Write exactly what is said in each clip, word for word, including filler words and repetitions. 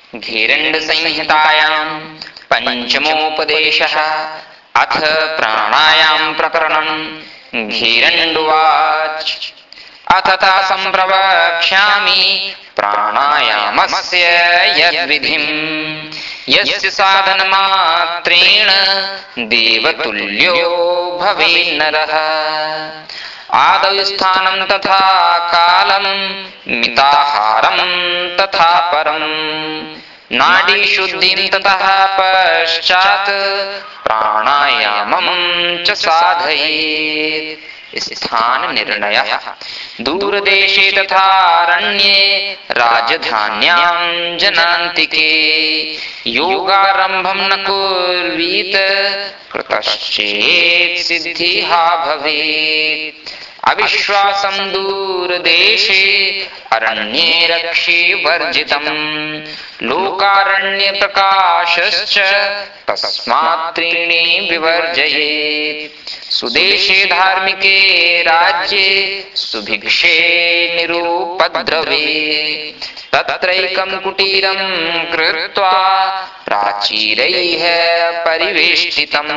घेरण्डसंहितायां पञ्चमोपदेशः। अथ प्राणायाम प्रकरणं। घेरण्डुवाच अथ तासं प्रवक्ष्यामि प्राणायामस्य यद्विधिं यस्य साधनमात्रेण देवतुल्यो भवेन्नरः। आदौ स्थानं तथा कालं मिताहारं तथा परं नाडीशुद्धिं ततः पश्चात् प्राणायामं च साधयेत्। स्थान निर्णयः। दूरदेशे तथारण्ये राजधान्यां जनान्तिके योगारम्भं न कुर्वीत कृतश्चेत् सिद्धिः भवेत्। अविश्वासं दूरदेशे अरण्ये रक्षे वर्जितं लोकारण्ये प्रकाशश्च तस्मात् त्रीणि विवर्जयेत्। सुदेशे धार्मिके राज्ये सुभिक्षे निरुपद्रवे तत्रैकं कुटीरं कृत्वा प्राचीरैः परिवेष्टितं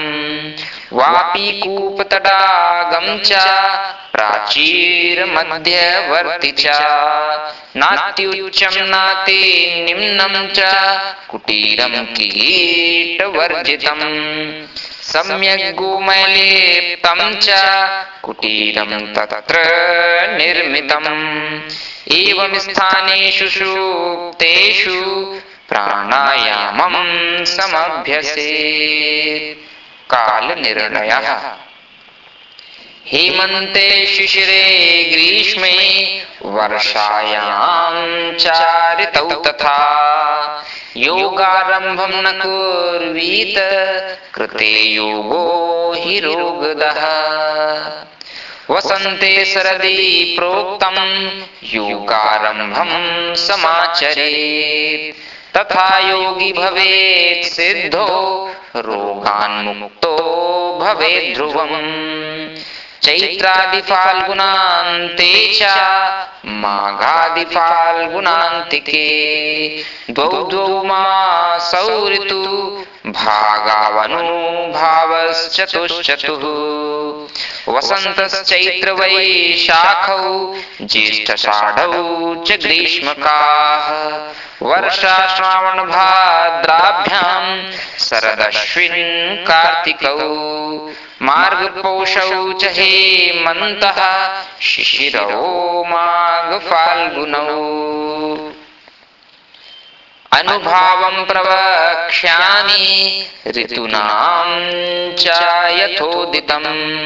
वापीकूपतडागं च प्राचीरमध्यवर्ति च नात्युच्चं नाति निम्नं च कुटीरं कीटवर्जितं सम्यक् गोमयलेप्तं च कुटीरं तत्र निर्मितम्। एवं स्थानेषु सूक्तेषु प्राणायामं समभ्यसेत्। कालनिर्णयः। हेमन्ते शिशिरे ग्रीष्मे वर्षायां च ऋतौ तथा योगारम्भं न कुर्वीत कृते योगो हि रोगदः। वसन्ते शरदि प्रोक्तं योगारम्भं समाचरेत् तथा योगी भवेत् सिद्धो रोगान्मुक्तो भवेत् ध्रुवम्। चैत्रादि फाल्गुनान्ते च माघादिफाल्गुनान्तिके द्वौ द्वौ मासौ ऋतु भागावनुभावश्चतुश्चतुः। वसन्तश्चैत्र वैशाखौ ज्येष्ठषाढौ च ग्रीष्मकाः। वर्षा श्रावण भाद्राभ्यां शरदश्विन कार्तिकौ मार्गपौषौ च हेमन्तः शिशिरौ माघ फाल्गुनौ। अनुभावं प्रवक्ष्यामि ऋतूनां च यथोदितं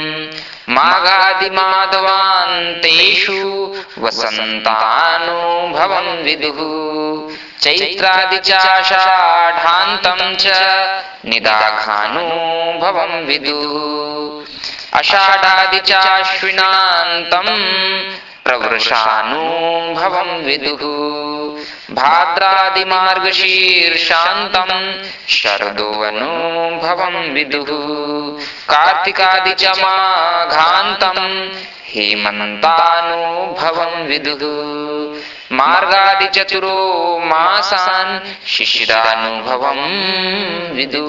माघादिमाधवान्तेषु वसन्तानुभवं विदुः। चैत्रादि चाषाढान्तं च निदाघानुभवं विदुः। आषाढादि चाश्विनान्तं प्रवृषानुभवं विदुः। भाद्रादिमार्गशीर्षान्तं शरदोऽनुभवं विदुः। कार्तिकादि च माघान्तं हेमन्तानुभवं विदुः। मार्गादि चतुरो मासान् शिशिरानुभवं विदुः।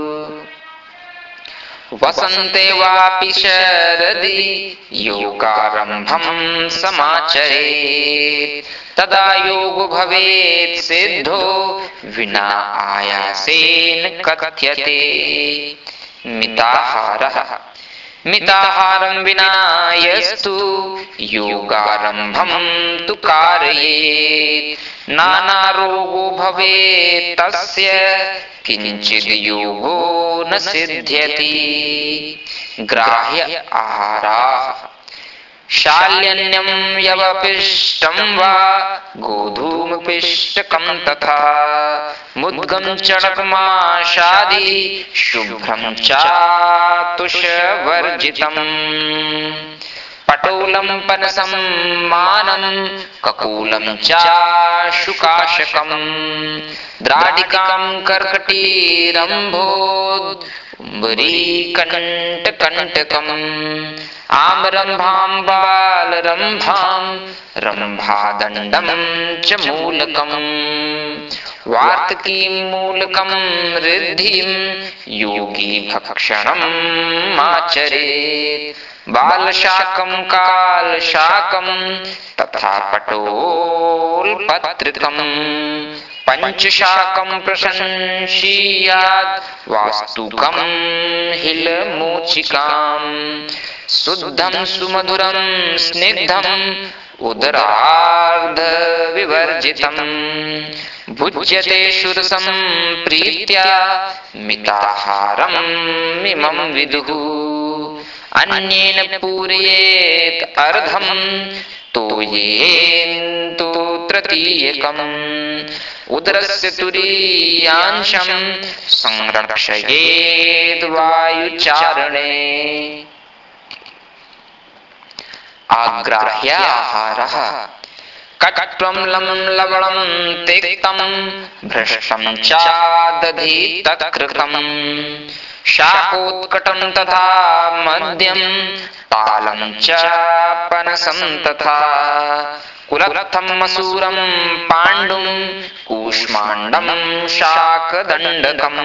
वसन्ते वापि शरदि योगारम्भं समाचरेत् तदा योगो भवेत् सिद्धो विना आयासेन कथ्यते। मिताहारः। मिताहारं विना यस्तु योगारम्भं तु कारयेत् नानारोगो भवेत् तस्य किञ्चिद् योगो न सिद्ध्यति। ग्राह्य आहाराः। शाल्यन्नं यवपिष्टं वा गोधूमपिष्टकं तथा मुद्गं चणकमाशादि शुभ्रं चातुषवर्जितम्। पटोलं पनसं मानं ककुलं चाशुकाशकं द्राडिकां कर्कटीरम्भोद् बुरीकण्टकण्टकम् आम्रम्भां बालरम्भां रम्भादण्डं च मूलकम् वार्तकीं मूलकं रिद्धिं योगी भक्षणम् आचरेत् बालशाकं कालशाकं तथा पटोलपत्रिकम् पंचशाकं प्रशंसीयात् वास्तुकं हिलमोचिकाम् शुद्धं सुमधुरं स्निग्धं उदरार्ध विवर्जितम् भुज्यते शूरसं प्रीत्या मिताहारं इमं विदुः अन्येन पूरयेत् अर्धं तोयेन्तु तृतीयकम् उदरस्य तुरीयांशं संरक्षयेत् वायुचारणे आग्राह्याहारः कट्वं लवणं तिक्तं भ्रष्टं च दधि तत्कृतं शाकोत्कटं तथा मद्यं तालं च पनसं तथा कुलत्थं मसूरं पाण्डुं कूष्माण्डं शाकदण्डकं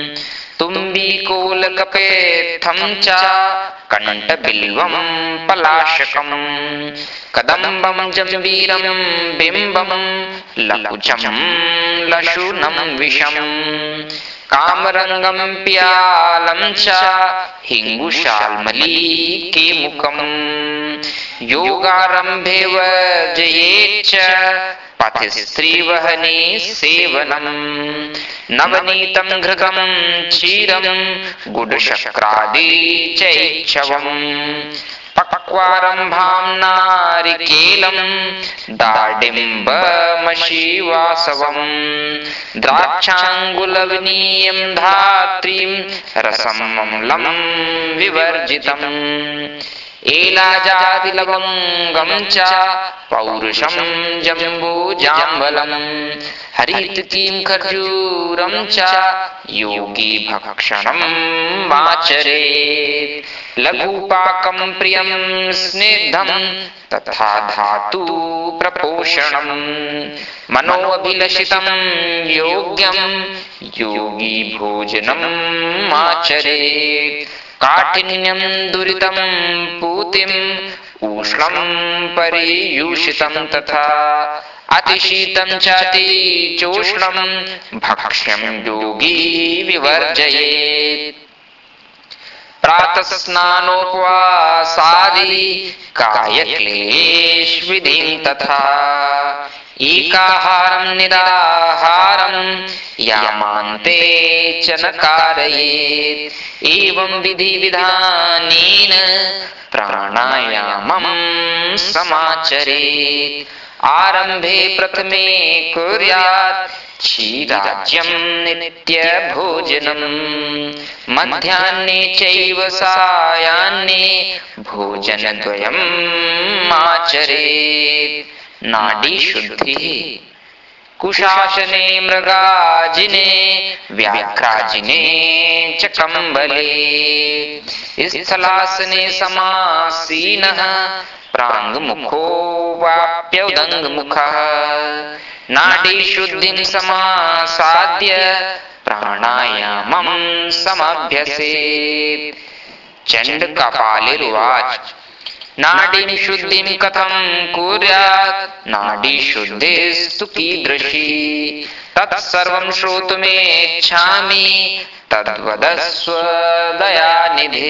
तुम्बीकोलकपेत्थं च कण्ठबिल्वं पलाशकं कदम्बं जम्बीरं बिम्बं लकुचं लशुनं विषं कामरंगं प्यालं च हिंगुशाल्मली मुखम् योगारंभे वर्जयेच्च पथि स्त्रीवहने सेवनम् नवनीतं घृतं क्षीरं गुडशक्रादि चैच्छवम् पक्वारंभां नारिकेलं दाडिम्बमशीवासवम् द्राक्षाङ्गुलवनीयं धात्रीं रसं अम्लं विवर्जितम् एलाजातिलवङ्गं च पौरुषं जम्बूजाम्बलं हरितकीं खर्जूरं च योगी भक्षणम् आचरेत् लघुपाकं प्रियं स्निग्धं तथा धातु प्रपोषणं मनोऽभिलषितं योग्यं योगी भोजनम् आचरेत् काठिन्यं दुरितं पूतिम् उष्णं परियूषितं तथा अतिशीतं चातिचोष्णं भक्ष्यं योगी विवर्जयेत् प्रातः स्नानोपवासादि कायक्लेशविधिं तथा एकाहारं निराहारं यामान्ते च न कारयेत् एवं विधि विधानेन प्राणायामं समाचरेत् आरंभे प्रथमे कुर्यात् क्षीराज्यं नित्यभोजनम् मध्याह्ने चैव सायाह्ने भोजनद्वयम् आचरेत् नाडी शुद्धिः कुशासने मृगाजिने व्याघ्राजिने च कम्बले स्थलासने समासीनः प्राङ्मुखो वाप्योदङ्गमुखः नाडी शुद्धिं समासाद्य प्राणायामं समभ्यसेत् चण्डकपालिरुवाच नाडीं शुद्धिं कथं कुर्यात् नाडी शुद्धिस्तु कीदृशी तत्सर्वं श्रोतुमिच्छामि तद्वदस्व दयानिधे।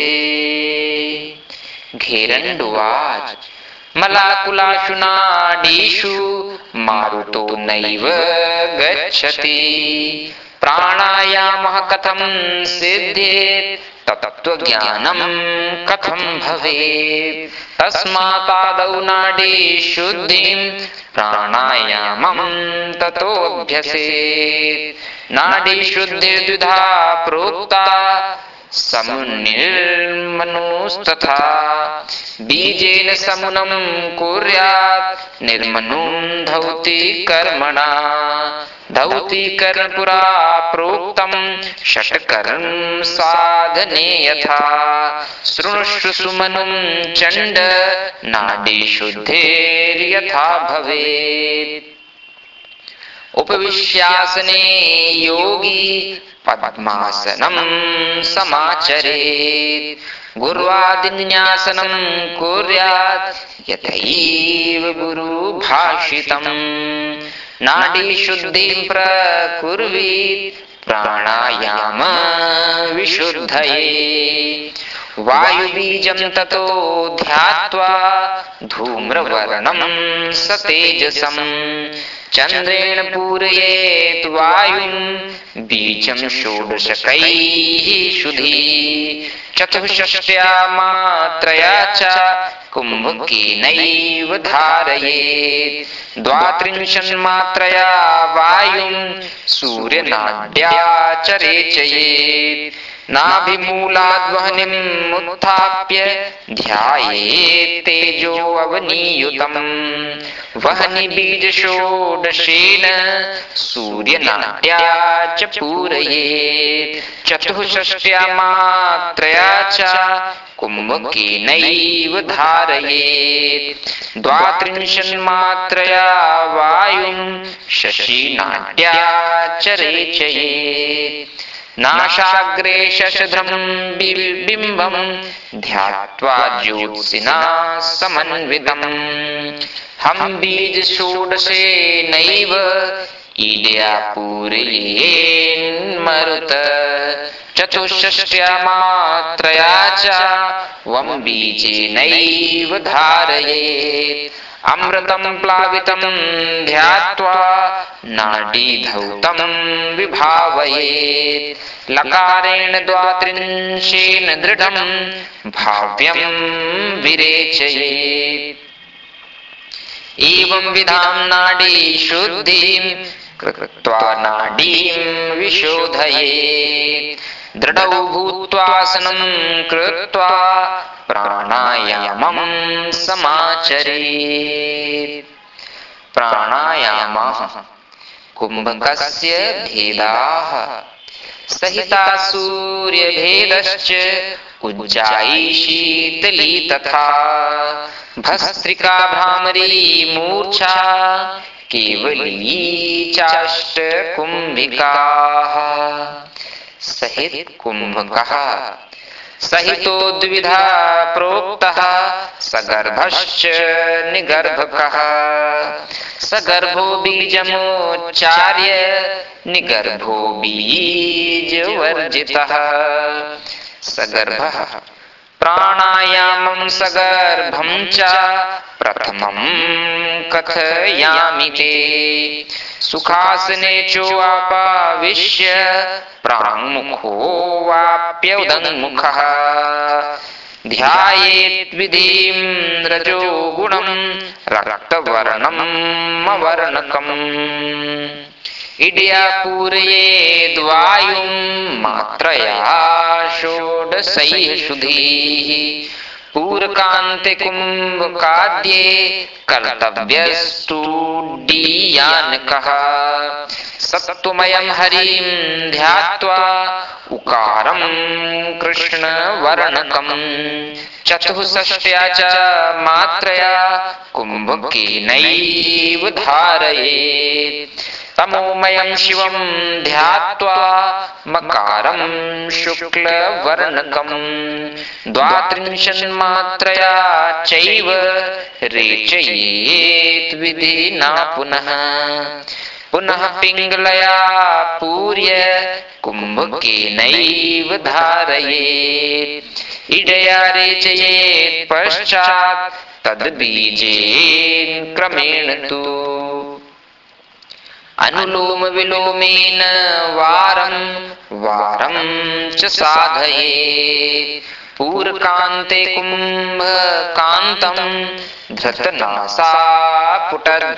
घेरण्डुवाच मलाकुलाशु नाडीषु मारुतो नैव गच्छति प्राणायामः कथं सिद्ध्येत् तत्त्वज्ञानं कथं भवेत् तस्मादादौ नाडी शुद्धिं प्राणायामं ततोऽभ्यसेत् नाडी शुद्धिर्द्विधा प्रोक्ता समुनिर्मनुस्तथा बीजेन समुनं कुर्यात् निर्मनुं धौति कर्मणा धौति कर्म पुरा प्रोक्तं षट्कर्म साधने यथा शृणुष्व सुमनुं चण्ड नाडी शुद्धेर्यथा भवेत्। उपविश्यासने योगी पद्मासनं समाचरेत् गुर्वादिन्यासनं कुर्यात् यथैव गुरुभाषितम् नाडी शुद्धिं प्रकुर्वीत् प्राणायाम विशुद्धये वायुबीजं ततो ध्यात्वा धूम्रवर्णं सतेजसं चन्द्रेण पूरयेत् वायुं बीजं षोडशकैः शुद्धि चतुष्षष्ट्या मात्रया च कुम्भकेनैव धारयेत् द्वात्रिंशन्मात्रया वायुं सूर्यनाड्या च रेचयेत् नाभिमूलाद्वहनिम् उत्थाप्य ध्यायेत् तेजो अवनीयुतम् वहनि बीज षोडशेन सूर्यनाड्या च पूरयेत् चतुष्षष्ट्या मात्रया च कुम्भकेनैव धारयेत् द्वात्रिंशन्मात्रया वायुं शशीनाड्या च रेचयेत् नाशाग्रे शशधं बिम्बं ध्यात्वा ज्योत्सिना समन्वितम् हम बीज षोडशेनैव ईड्या पूरयेन्मरुत चतुष्षष्ट्या मात्रया च वं बीजेनैव धारयेत् अमृतं प्लावितं ध्यात्वा नाडीधौतं विभावयेत् लकारेण द्वात्रिंशेन दृढं भाव्यं विरेचयेत् एवं विधां नाडी शुद्धिं कृत्वा नाडीं विशोधयेत् दृढौ भूत्वासनं कृत्वा प्राणायामं समाचरेत्। प्राणायामः कुम्भकस्य भेदाः सहिता सूर्यभेदश्च उज्जायी शीतली तथा भस्त्रिका भ्रामरी मूर्छा केवली चाष्टकुम्भिकाः। सहित कुम्भकः सहितो द्विधा प्रोक्तः सगर्भश्च निगर्भकः सगर्भो बीजमोच्चार्य निगर्भो बीजवर्जितः। सगर्भः प्राणायामं सगर्भं च प्रथमं कथयामि ते सुखासने चोपाविश्य प्राङ्मुखो वाप्योदङ्मुखः ध्यायेत् विधिं रजोगुणं रक्तवर्णम् अवर्णकम् इड्या पूरयेद्वायुं मात्रया षोडशैः शुद्धिः पूरकान्ते कुम्भकाद्ये कर्तव्यस्तुडीयानकः सत्त्वमयं हरिं ध्यात्वा उकारं कृष्णवर्णकम् चतुष्षष्ट्या च मात्रया कुम्भकेनैव धारयेत् तमोमयं शिवं ध्यात्वा मकारं शुक्लवर्णकं द्वात्रिंशन्मात्रया चैव रेचयेत् विधिना पुनः पुनः पिङ्गलया पूर्य कुम्भकेनैव धारयेत् इडया रेचयेत् पश्चात् तद्बीजेन क्रमेण तु अनुलोम विलोमेन वारं वारं च साधयेत् पूरकान्ते कुम्भकान्तं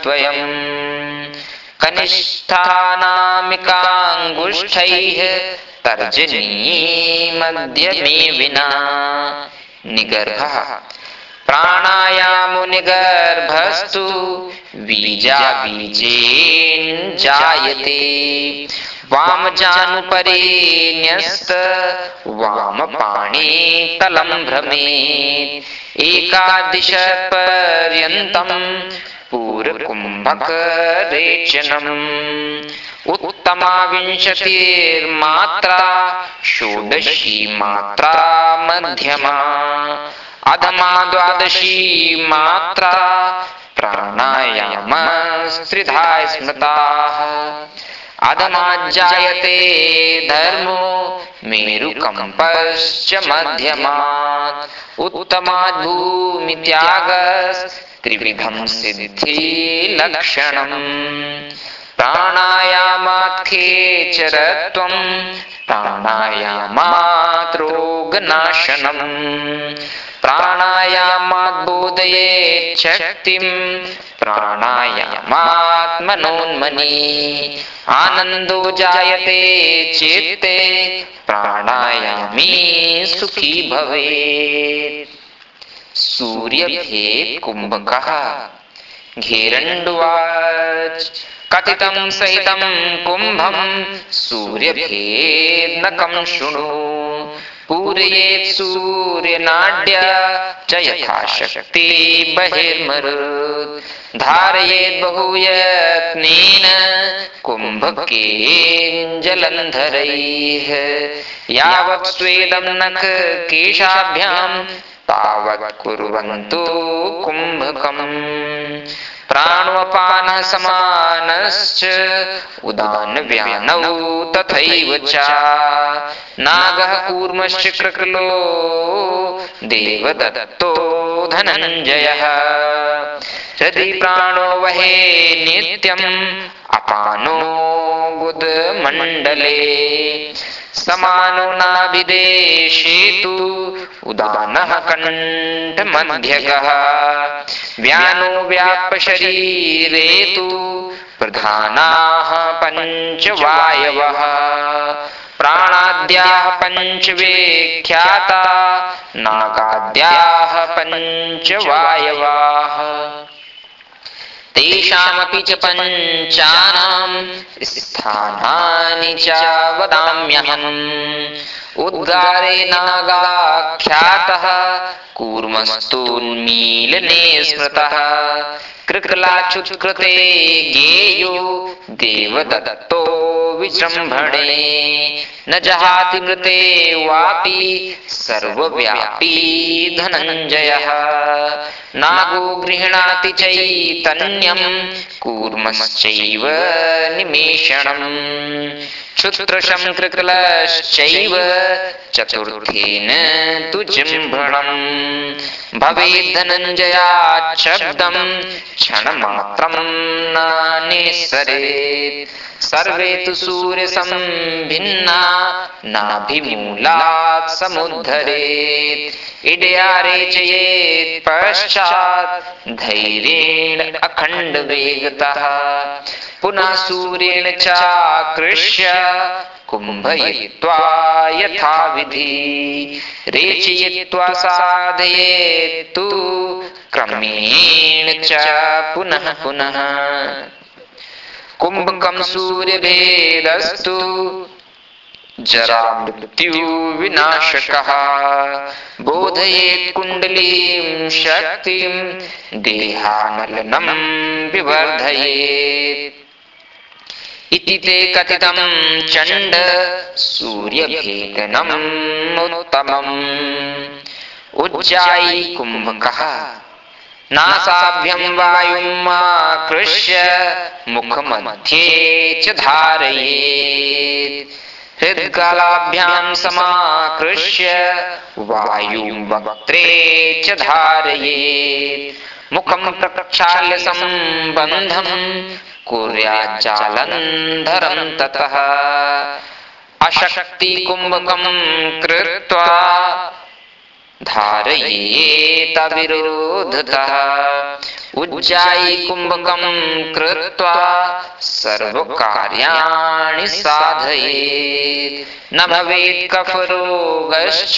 धृतनासापुटद्वयम् कनिष्ठानामिकाङ्गुष्ठैः तर्जनी मध्यमे विना। निगर्भः प्राणायामो निगर्भस्तु बीजा बीजेन जायते। वामजानुपरि न्यस्त वामपाणि तलं भ्रमेत्। एकादश पर्यन्तं पूरकुम्भकरेचनम्। उत्तमा विंशतिर्मात्रा षोडशी मात्रा मध्यमा। अधमा द्वादशी मात्रा प्राणायामस्त्रिधा स्मृताः। अधमाज्जायते धर्मो मेरुकम्पश्च मध्यमात्। उत्तमात् भूमित्यागस्त्रिविधं सिद्धिलक्षणम्। प्राणायामात् खेचरत्वं प्राणायामात् रोगनाशनम्। प्राणायामात् बोधयेत् शक्तिं प्राणायामात् मनोन्मनी। आनन्दो जायते चित्ते प्राणायामी सुखी भवेत्। सूर्यभेद कुम्भकः। घेरण्डुवाच कथितं सहितं कुम्भं सूर्यभेदनकं शृणु। पूरयेत् सूर्यनाड्या च यथाशक्ति बहिर्मरुत्। धारयेत् बहुयत्नेन कुम्भकेन जलन्धरैः। यावत् स्वेदं नखकेशाभ्यां तावत् कुर्वन्तु कुम्भकम्। प्राणोपानः समानश्च उदानव्यानौ तथैव च। नागः कूर्मश्च कृकलो देवदत्तो धनञ्जयः। हृदि प्राणो वहे नित्यम् अपानो गुदमण्डले। समानो नाभिदेशेतु उदानः कण्ठमध्यगः। व्यानो व्याप्यशरीरे तु प्रधानाः पञ्चवायवः। प्राणाद्याः पञ्चविख्याता नागाद्याः पञ्चवायवाः। तेषामपि च पञ्चानां स्थानानि च वदाम्यहम्। उद्गारे नागाख्यातः कूर्मस्तून्मीलने स्मृतः। कृकलाच्युत्कृते ज्ञेयो देवदत्तो विजृम्भणे। न जहाति मृते वापि सर्वव्यापी धनञ्जयः। नागो गृह्णाति चैतन्यं कूर्मश्चैव निमेषणम्। क्षुत्रशं कृकलश्चैव चतुर्थेन तु जिह्वणम्। भवेत् धनञ्जयात् शब्दं क्षणमात्रं न निःसरेत्। सर्वे तु सूर्यसंभिन्ना नाभिमूलात् समुद्धरेत्। इडया रेचयेत् पश्चात् धैर्येण अखण्डवेगतः। पुनः सूर्येण चाकृष्य कुम्भयित्वा यथाविधि। रेचयित्वा साधयेत् तु क्रमेण च पुनः पुनः। कुम्भकं सूर्यभेदस्तु जरा मृत्यु विनाशकः। बोधयेत् कुण्डलीं शक्तिं देहानलनं विवर्धयेत्। इति ते कथितं चण्ड सूर्यभेदनम् उत्तमम्। उज्जायी कुम्भकः। नासाभ्यं वायुम् आकृष्य मुखमध्ये च धारयेत्। हृद्कलाभ्यां समाकृष्य वायुं वक्त्रे च धारयेत्। मुखं प्रक्षाल्य सम्बन्धं कुर्यात् जालन्धरं ततः। अशक्तिकुम्भकं कृत्वा धारयेत विरोधतः उज्जायी कुम्भकं कृत्वा सर्वकार्याणि साधयेत् न भवेत् कफरोगश्च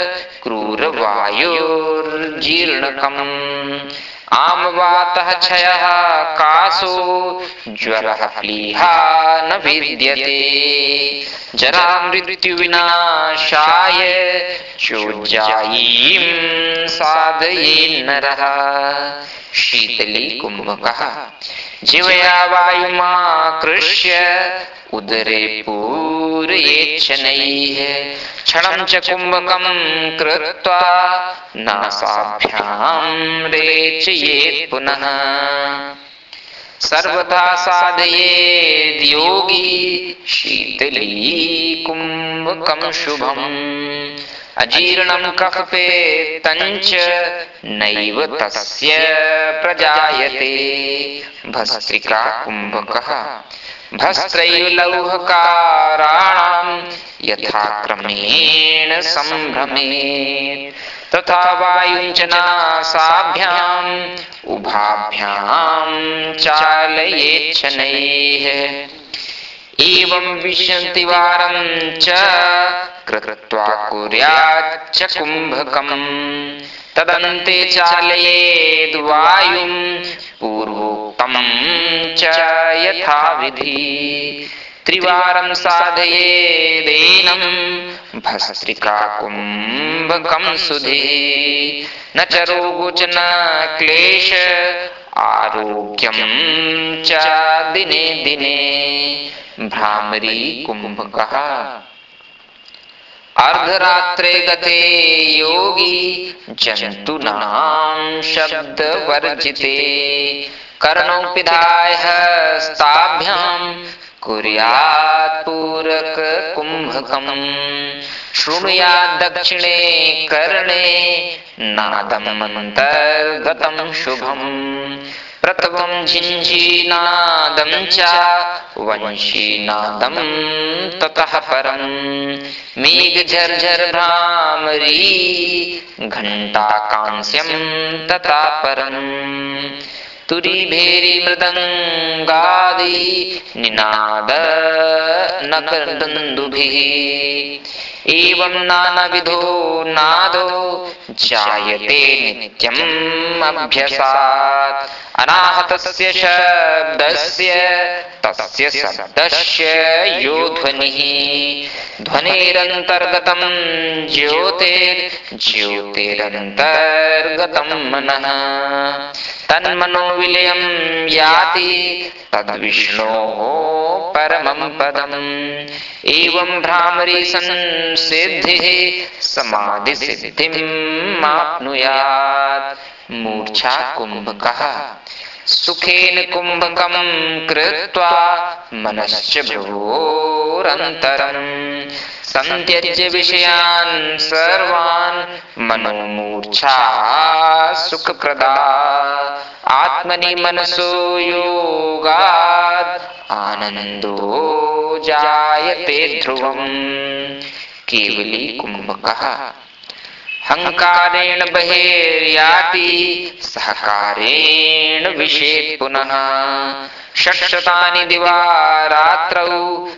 क्रूरवायुर्जीर्णकम् आमवातः क्षयः कासो ज्वरः प्लीहा न विद्यते जरा मृत्युविनाशाय चोज्जायीं साधयेन् नरः। शीतली कुम्भकः जीवया वायुमाकृष्य उदरे पूरयेत् शनैः क्षणं च कुम्भकं कृत्वा नासाभ्यां रेचयेत् पुनः सर्वथा साधयेद् योगी शीतली कुम्भकं शुभम् अजीर्णं कफपेत्तञ्च नैव तस्य प्रजायते भस्त्रिका कुम्भकः भस्त्रैव लौहकाराणां यथा क्रमेण संभ्रमेत् तथा वायुञ्च नासाभ्याम् उभाभ्यां चालयेत् शनैः एवं विंशतिवारं च कृत्वा कुर्याच्च कुम्भकम् तदन्ते चालयेद् वायुं पूर्वोक्तं च यथाविधि त्रिवारं साधयेदेनं भस्त्रिका कुम्भकं सुधे न च रोगो च न क्लेश आरोग्यं च दिने दिने भ्रामरी कुम्भकः अर्धरात्रे गते योगी जन्तूनां शब्दवर्जिते कर्णौ पिधाय हस्ताभ्यां कुर्यात् पूरक कुम्भकम् शृणुयात् दक्षिणे कर्णे नादमन्तर्गतं शुभम् प्रथमं झिञ्झीनादं च वंशीनादं ततः परं मेघझर्झर भ्रामरी घण्टा कांस्यं ततः परं तुरी भेरी मृदंगादि निनाद नकदन्दुभिः एवं नानाविधो नादो जायते नित्यम् अभ्यसात् अनाहतस्य शब्दस्य तस्य शब्दस्य यो ध्वनिः ध्वनिरन्तर्गतं ज्योतिर् ज्योतिरन्तर्गतं मनः तन्मनो विलयं याति तद्विष्णोः परमं पदम् एवं भ्रामरी संसिद्धिः समाधि सिद्धिम् आप्नुयात् मूर्छा कुम्भकः सुखेन कुम्भकं कृत्वा मनश्च भ्रुवोरन्तरं संत्यज्य विषयान् सर्वान् मनोमूर्छा सुखप्रदा आत्मनि मनसो योगात् आनन्दो जायते ध्रुवम् केवली कुम्भकः हंकारेण बहिर्याति सहकारेण विषेत् पुनः षट्शतानि दिवा रात्रौ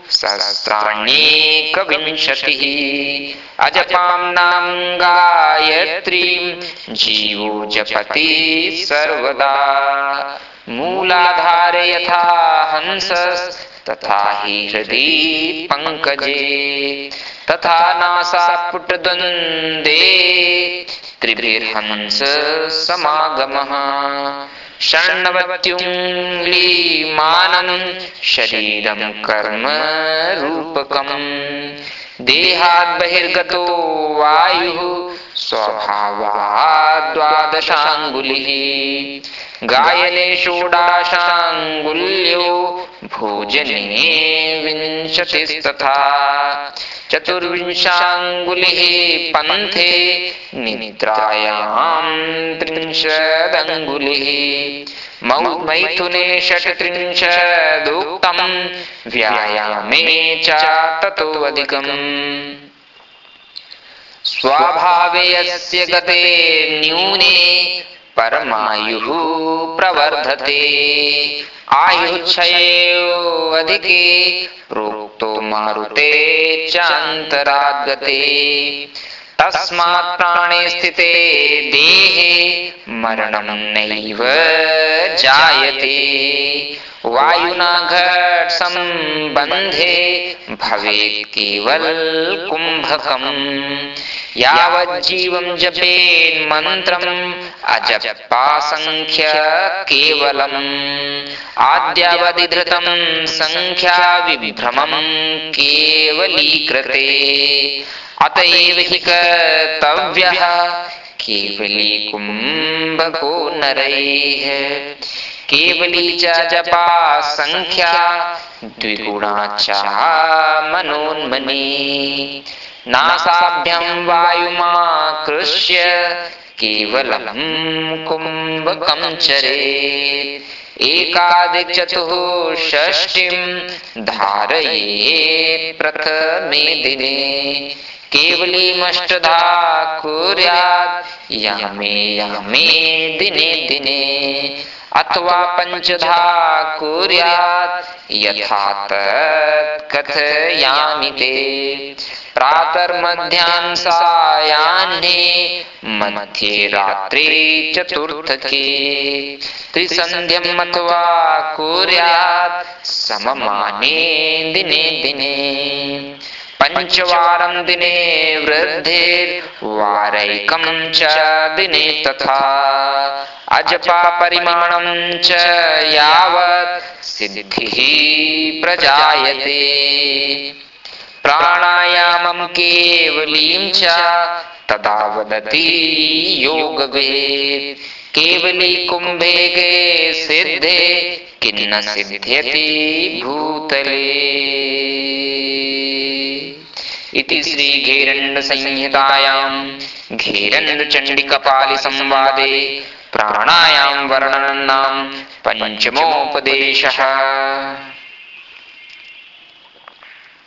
सहस्राण्येकविंशतिः अजपां नाम गायत्रीं जीवो जपति सर्वदा मूलाधारे यथा हंसस् तथा हि हृदि पंकजे तथा नासापुटद्वन्द्वे त्रिभिर्हंस समागमः षण्णवत्युङ्लीमानं शरीरं कर्म रूपकम् देहात् बहिर्गतो वायुः स्वभावात् द्वादशाङ्गुलिः गायने षोडशाङ्गुल्यो भोजने विंशतिस्तथा चतुर्विंशाङ्गुलिः पन्थे निद्रायां त्रिंशदङ्गुलिः मैथुने षट्त्रिंशदुक्तं व्यायामे च ततोऽधिकम् स्वभावे यस्य गते न्यूने परमायुः प्रवर्धते। आयुक्षयेऽधिके प्रोक्तो मारुते चान्तराद्गते। तस्मात् प्राणे स्थिते देहे मरणं नैव जायते। वायुना घट संबंधे भवेत् केवल कुंभकम्। यावज्जीवं जपेन् मन्त्रम् अजपासंख्य केवलम्। आद्यावधि धृतं संख्या विभ्रमं केवलीकृते। अतएव हि कर्तव्यः केवली कुंभको नरैः। केवली च जपा संख्या द्विगुणा च मनोन्मनी। नासाभ्यां वायुमाकृष्य केवलं कुंभकं चरेत्। एकादश चतुष्षष्टिं धारयेत् प्रथमे दिने। केवलीमष्टधा कुर्यात् यामे यामे दिने दिने। अथवा पंचधा कुर्यात् यथा तत् कथयामि ते। प्रातर्मध्याह्न सायाह्ने मध्ये रात्रे चतुर्थके। त्रिसन्ध्यम् अथवा कुर्यात् सममाने दिने दिने। पंचवारं दिने वृद्धिर्वारैकं च दिने तथा। अजपा परिमाणं च यावत् सिद्धिः प्रजायते। प्राणायामं केवलीं च तदा वदति योगवेद्। केवली कुंभे गे सिद्धे किन्न सिद्ध्यति भूतले। इति श्री घेरण्ड संहितायां घेरण्ड चंडिकापालि संवादे प्राणायाम वर्णनं नाम पंचमोपदेशः।